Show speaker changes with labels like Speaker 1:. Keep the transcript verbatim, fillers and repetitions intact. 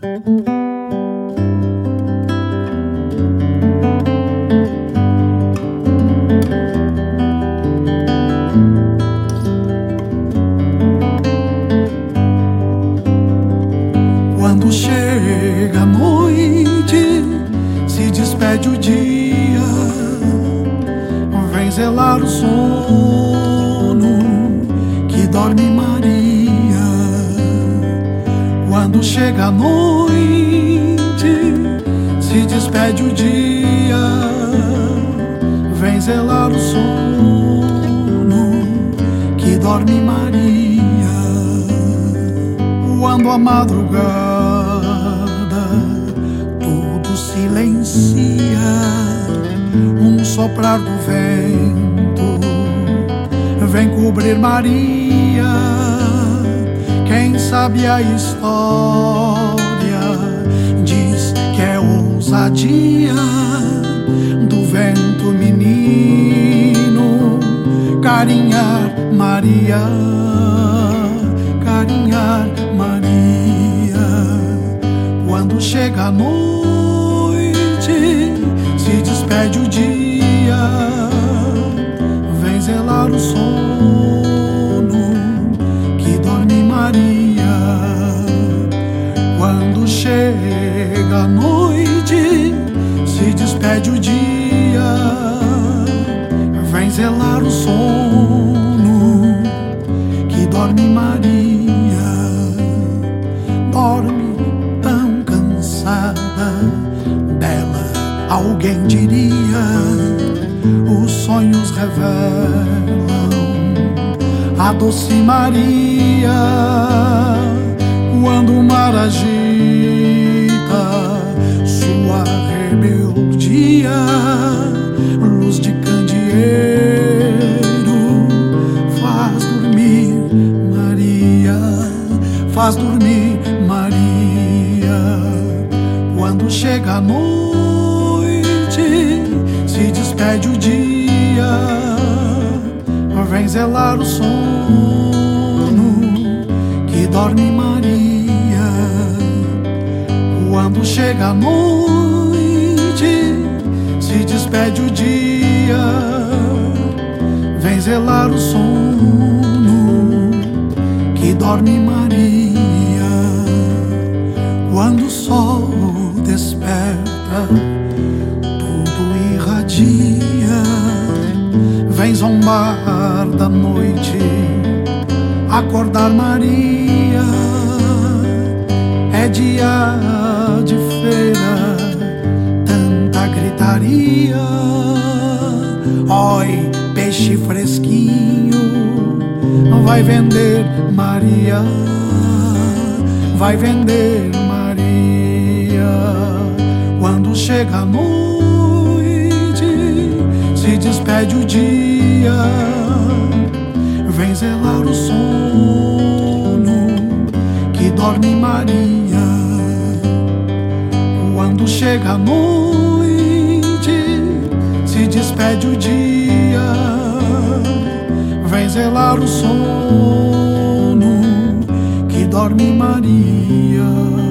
Speaker 1: Quando chega a noite, se despede o dia, vem zelar o sono que dorme Maria. Quando chega a noite, se despede o dia, vem zelar o sono que dorme Maria. Quando a madrugada tudo silencia, um soprar do vento vem cobrir Maria. Quem sabe a história diz que é ousadia do vento menino carinhar Maria, carinhar Maria. Quando chega a noite, se despede o dia, vem zelar o sono que dorme Maria. Quando chega a noite, se despede o dia, vem zelar o sono que dorme Maria. Dorme tão cansada, bela, alguém diria. Os sonhos revelam a doce Maria. Quando o mar agita sua rebeldia, luz de candeeiro faz dormir Maria, faz dormir Maria. Quando chega a noite, se despede o dia, vem zelar o sono que dorme Maria. Quando chega a noite, se despede o dia, vem zelar o sono que dorme Maria. Quando o sol desperta, tudo irradia, vem zombar da noite, acordar Maria. É dia de feira, tanta gritaria. Oi, peixe fresquinho, vai vender Maria, vai vender Maria. Quando chega a noite, se despede o dia, vem zelar o sono que dorme Maria. Quando chega a noite, se despede o dia, vem zelar o sono que dorme Maria.